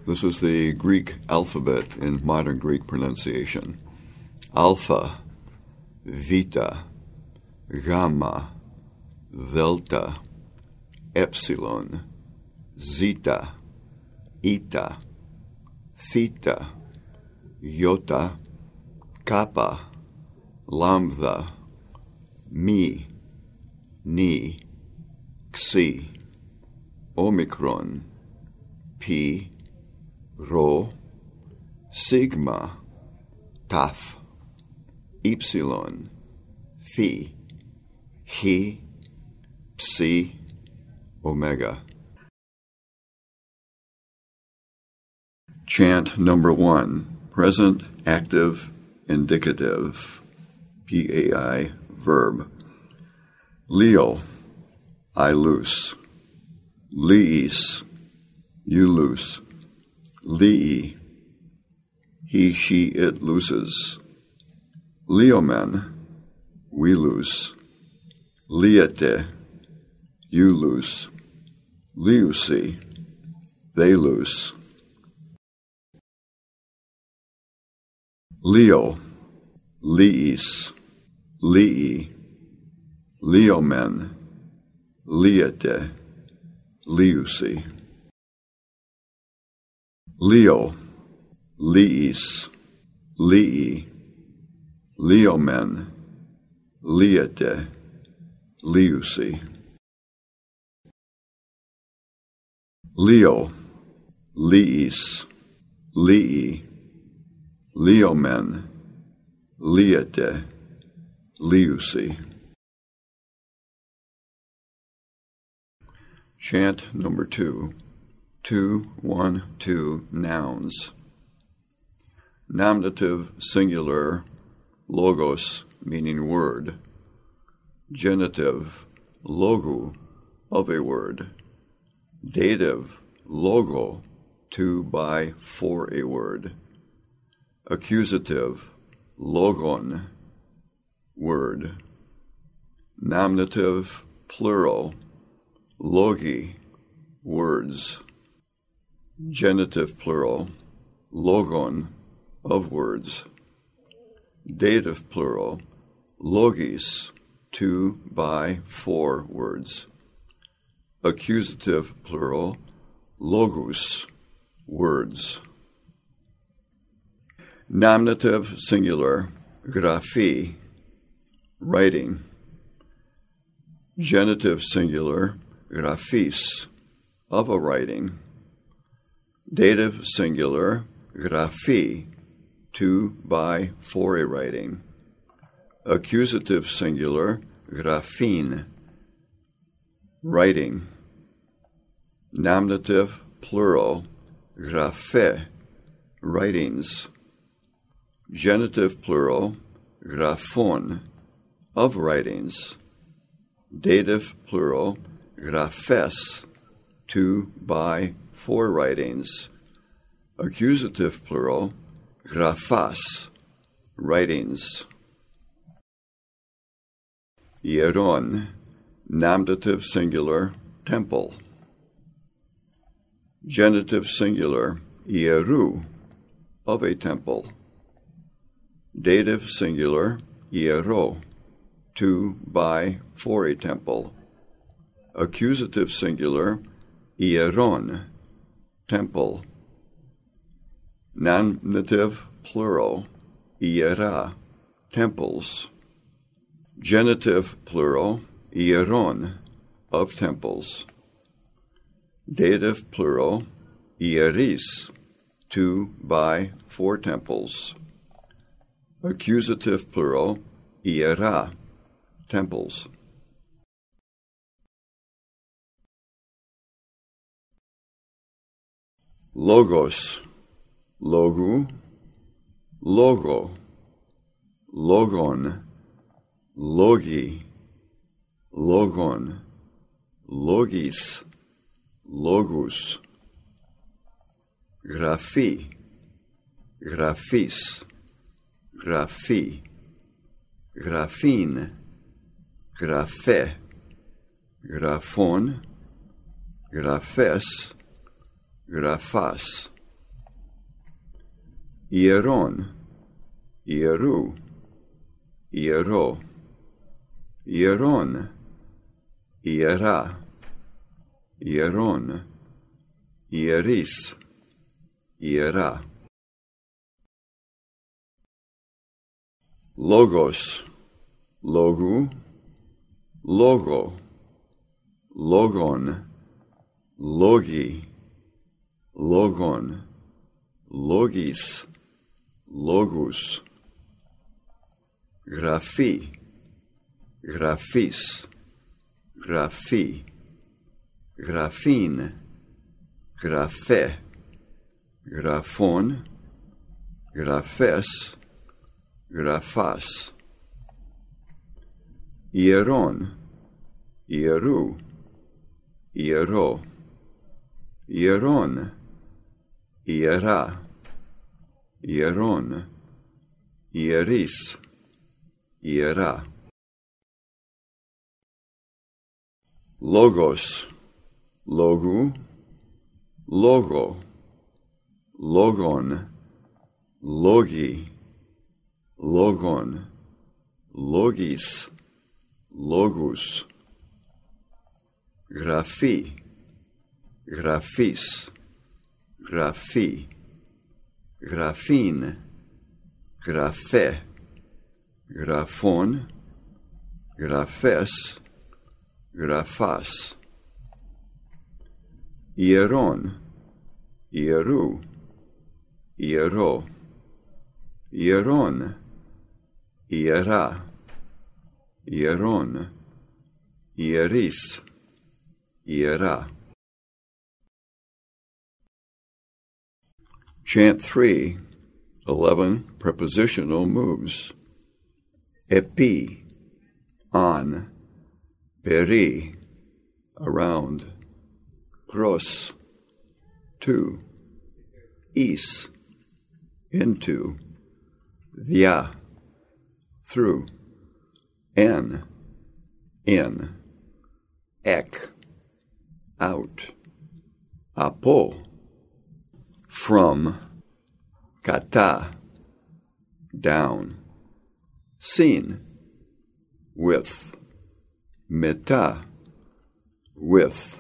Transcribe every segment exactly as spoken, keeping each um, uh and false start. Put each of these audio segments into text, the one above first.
This is the Greek alphabet in modern Greek pronunciation. Alpha, Vita, Gamma, Delta, Epsilon, Zeta, Eta, Theta, Iota, Kappa, Lambda, Mi, Ni, Xi, Omicron, Pi, Rho, Sigma, Tau, Epsilon, Phi, Chi, Psi, Omega. Chant number one, present, active, indicative, P A I, verb. Leo, I loose. Leis, you loose. Lei, he, she, it looses. Leomen, we loose. Liete, you loose. Liusi, they loose. Leo, Leis, Lei, Leomen, Liete, Liusi. Leo, Leis, Lei, Leomen, Liete, Liusi. Leo, Leis, Lei, Leomen, Liete, Liusi. Chant number two. Two, one, two, nouns. Nominative, singular, logos, meaning word. Genitive, logo, of a word. Dative, logo, to, by, for a word. Accusative, logon, word. Nominative, plural, logi, words. Genitive, plural, logon, of words. Dative, plural, logis, to, by, for words. Accusative, plural, logos, words. Nominative, singular, graphi, writing. Genitive, singular, graphis, of a writing. Dative, singular, graphi, to, by, for a writing. Accusative, singular, graphin, writing. Nominative, plural, graphe, writings. Genitive, plural, graphon, of writings. Dative, plural, graphes, to, by, for writings. Accusative, plural, graphas, writings. Hieron, nominative, singular, temple. Genitive, singular, hieru, of a temple. Dative, singular, hiero, to, by, for a temple. Accusative, singular, hieron, temple. Nominative, plural, hiera, temples. Genitive, plural, hieron, of temples. Dative, plural, hieris, to, by, for temples. Accusative, plural, hiera, temples. Logos, logu, logo, logon, logi, logon, logis, logus. Graphi, graphis, graphi, graphin, graphe, graphon, graphes, graphas, Ieron, Ieru, Iero, Ieron, Iera, Ieron, Ieris, Iera. Logos, Logu, Logo, Logon, Logi, Logon, Logis, Logus. Graphi, Graphis, Graphi, Graphine, Graphe, Graphon, Graphes, Graphas. Ieron, Ieru, Iero, Ieron, Iera, Ieron, Ieris, Iera. Logos, Logu, Logo, Logon, Logi, Logon, Logis, Logus. Graphi, Graphis, Graphi, Graphine, Graphe, Graphon, Graphes, Graphas. Ieron, Ieru, Iero, Ieron, Iera, Ieron, Ieris, Iera. Chant three, eleven prepositional moves. Epi, on, peri, around, pros, to, is, into, via, through, en, in, ek, out, apo, from, kata, down, sin, with, meta, with.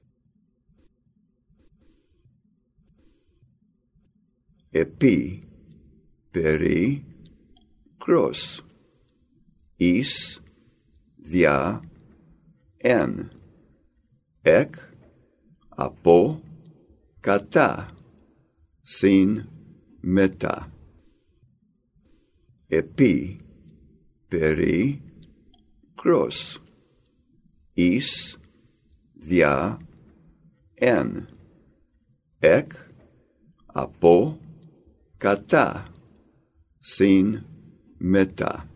Epi, peri, pros, is, via, en, ek, apo, kata, sin, meta. Epi, peri, pros, is, via, en, ek, apo, kata, sin, meta.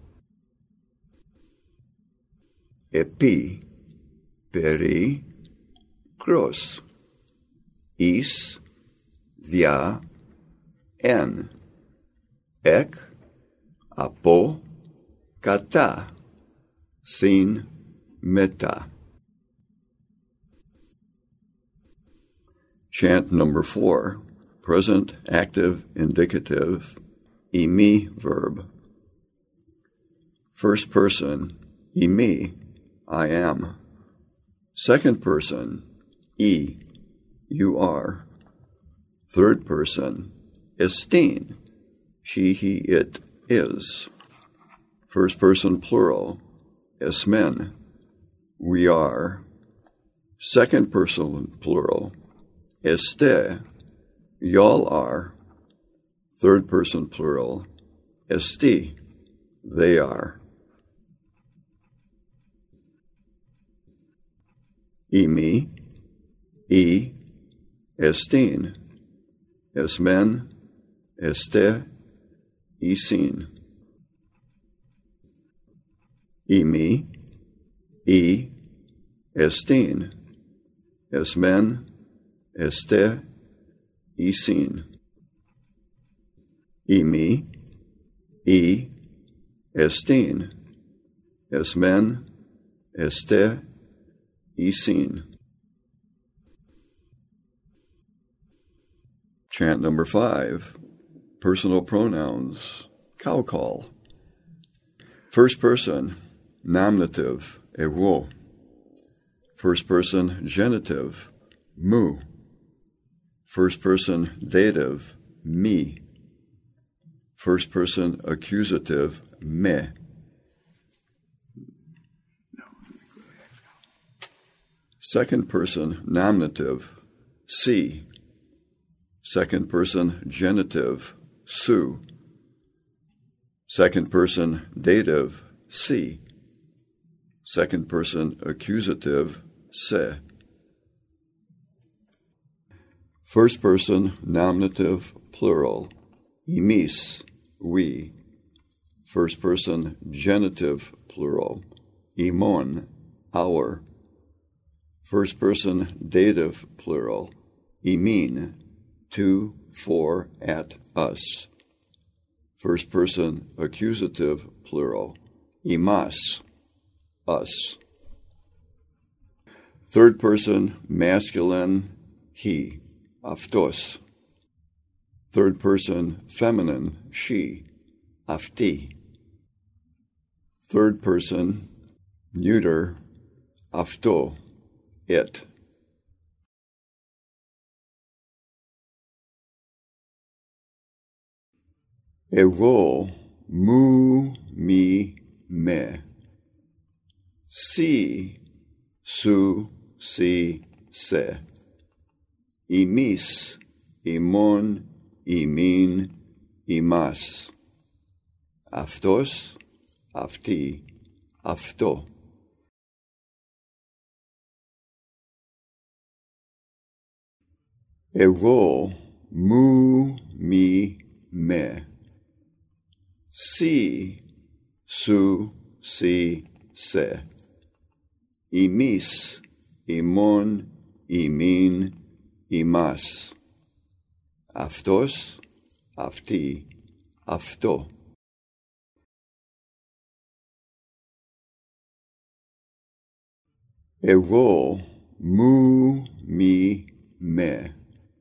Epi, peri, pros, is, via, en, ek, apo, kata, sin, meta. Chant number four, present active indicative, imi verb. First person, imi, I am. Second person, e, you are. Third person, estin, she, he, it is. First person plural, esmen, we are. Second person plural, este, y'all are. Third person plural, esti, they are. Imi, e, estin, esmen, este, isin. Imi, e, estin, esmen, este, isin. Imi, e, estin, esmen, este, isin. Chant number five, personal pronouns, cow call. First person, nominative, εγώ. First person, genitive, μου. First person, dative, μη. First person, accusative, με. Second person, nominative, σύ. Second person, genitive, σου. Second person, dative, σύ. Second person, accusative, σε. First person, nominative, plural, εμείς, we. First person, genitive, plural, ημών, our. First person, dative, plural, ημίν, to, for, at, us. First person, accusative, plural, ημάς, us. Third person, masculine, he, αυτός. Third person, feminine, she, αυτή. Third person, neuter, αυτό, it. Εγώ, μου, μη, με. Σύ, σου, σύ, σε. Εμείς, ημών, ημίν, ημάς. Αυτός, αυτή, αυτό. Εγώ, μου, μη, με. Σύ, σου, σύ, σε. Εμείς, ημών, ημίν, ημάς. Αυτός, αυτή, αυτό. Εγώ, μου, μη, με.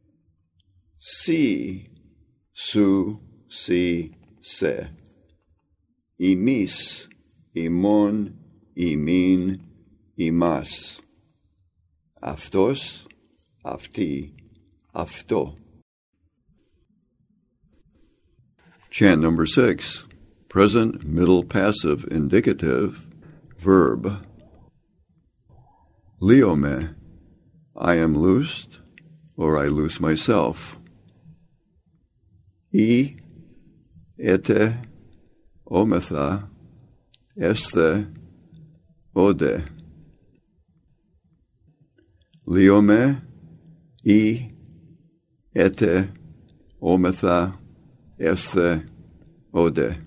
Σύ, σου, σύ, σε. Εμείς, ημών, ημίν, ημάς. Αυτός, αυτή, αυτό. Chant number six. Present middle passive indicative verb. Leome, I am loosed, or I loose myself. I, ete, ometha, este, ode. Leome, I, ete, ometha, este, ode.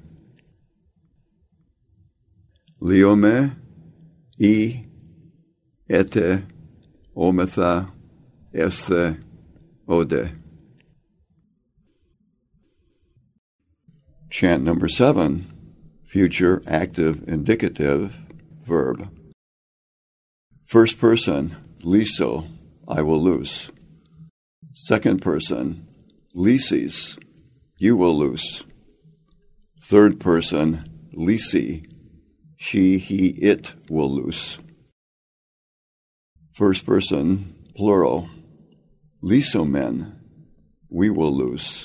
Leome, I, ete, ometha, este, ode. Chant number seven, future active indicative verb. First person, liso, I will loose. Second person, lysis, you will loose. Third person, lysi, she, he, it will loose. First person, plural, lysomen, we will loose.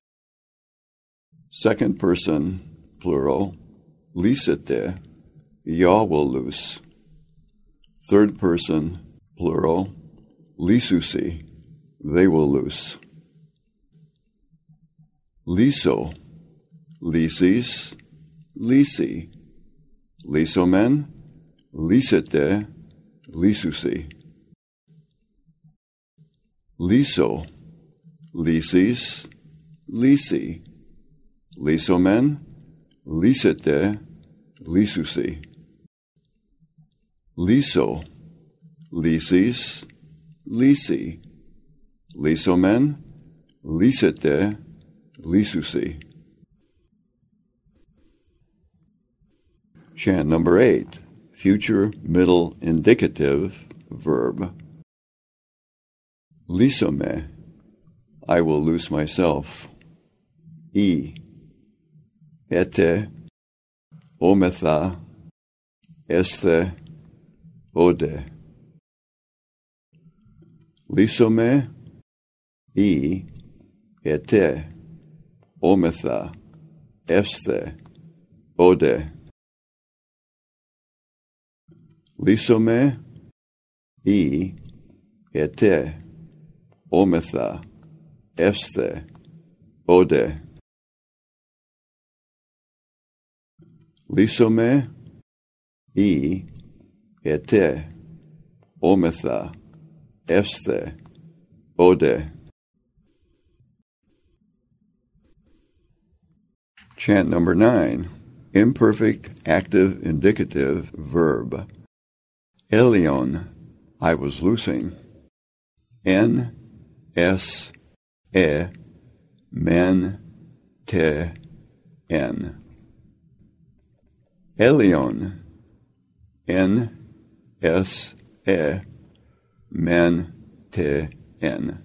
Second person, plural, lysite, y'all will loose. Third person, plural, lysusi, they will loose. Liso, lysis, lysi, lysomen, lysite, lysusi. Liso, lysis, lysi, lysomen, lysite, lysusi. Liso, lysis, lysi, lysomen, lysite, lysusi. Chant number eight, future middle indicative verb. Lysome, I will loose myself. E, ete, ometha, esthe, ode. Lysome, E, ete, ometha, esthe, ode. Lysome, E, ete, ometha, esthe, ode. Lysome, E, ete, ometha, esthe, ode. Chant number nine. Imperfect active indicative verb. Elion, I was loosing. N, S, E, men, te, en. Elion, N, S, E, men, te, en.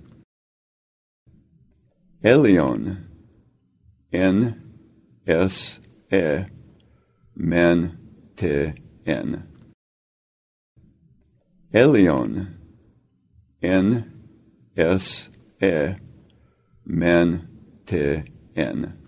Elion, N, S, E, men, te, en. Elion, N, S, E, men, te, en.